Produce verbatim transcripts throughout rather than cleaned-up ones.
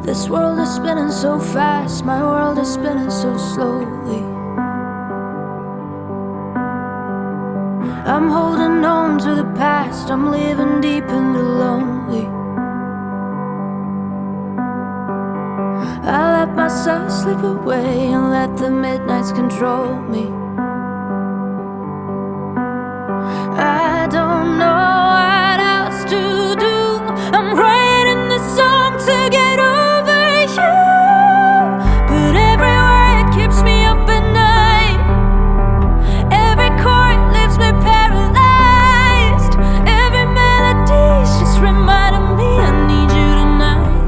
This world is spinning so fast, my world is spinning so slowly. I'm holding on to the past, I'm living deep in the lonely. I let myself slip away and let the midnights control me. I don't know what else to do. I'm writing this song to get over you, but every word keeps me up at night. Every chord leaves me paralyzed. Every melody's just reminding me I need you tonight.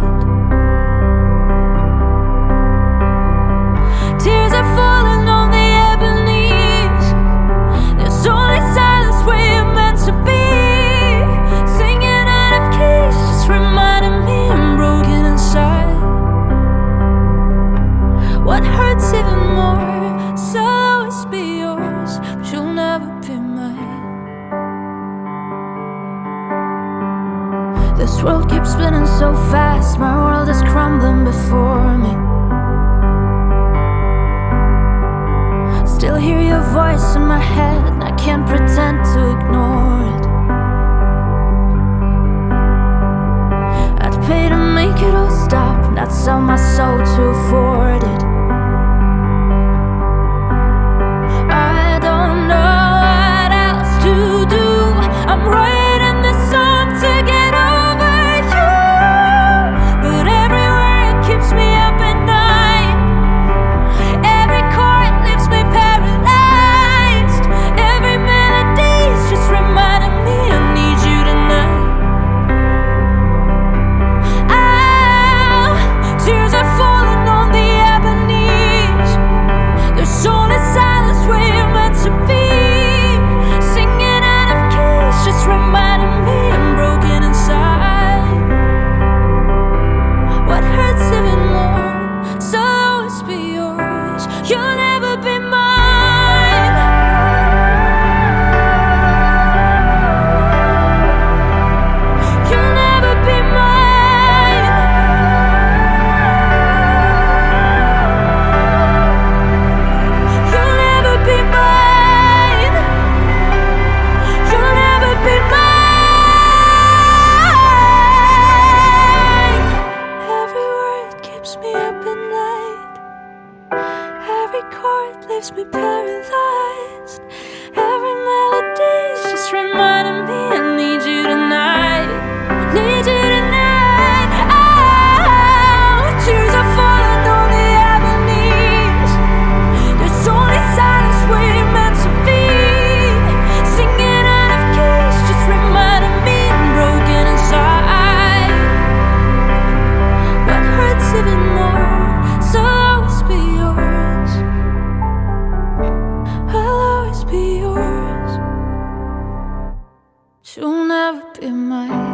Tears are falling on the ebonies. There's only silence where you're meant to be. Singing out of keys, just reminding me I'm broken inside. What hurts even more, so I'll always be yours, but you'll never be mine. This world keeps spinning so fast, my world is crumbling before me. Still hear your voice in my head, and I can't pretend to ignore it. I'd pay to make it all stop, and I'd sell my soul to afford it. I don't know what else to do. I'm writing this song to get over you, but every word keeps me up at night. Every chord leaves me paralyzed. Every melody's just reminding me I need you tonight. Ah, tears are falling on the ebonies. There's only silence where you're meant to be. Singing out of keys, just reminding me I'm broken inside. What hurts even more, so I'll always be yours. You'll never be mine. You'll never be mine. You'll never be mine. You'll never be mine. Every word keeps me up at night. Every chord leaves me paralyzed. Every melody's just reminding me I need you tonight. Need you tonight. Oh, tears are falling on the ebonies. There's only silence where you're meant to be. Singing out of keys, just reminding me I'm broken inside. What hurts even more, so I'll always be yours. I'll always be yours. You'll never be mine.